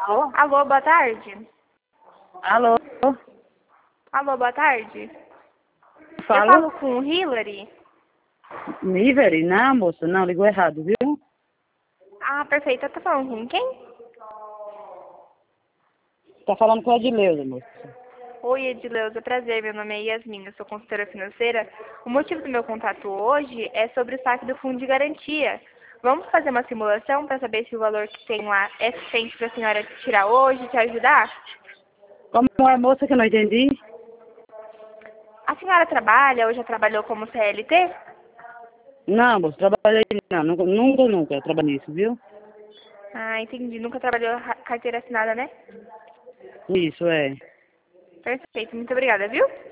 Alô? Alô, boa tarde. Alô? Alô, boa tarde. Eu Falo? falo com o Hillary. Nivery? Não, moça, não, ligou errado, viu? Ah, perfeito. Eu tô falando com quem? Tá falando com a Edileuza, moça. Oi, Edileuza. Prazer. Meu nome é Yasmin. Eu sou consultora financeira. O motivo do meu contato hoje é sobre o saque do fundo de garantia. Vamos fazer uma simulação para saber se o valor que tem lá é suficiente para a senhora tirar hoje e te ajudar? Como é, moça, que eu não entendi? A senhora trabalha ou já trabalhou como CLT? Não, moça, trabalhei não, nunca trabalhei nisso, viu? Ah, entendi. Nunca trabalhou carteira assinada, né? Isso, é. Perfeito. Muito obrigada, viu?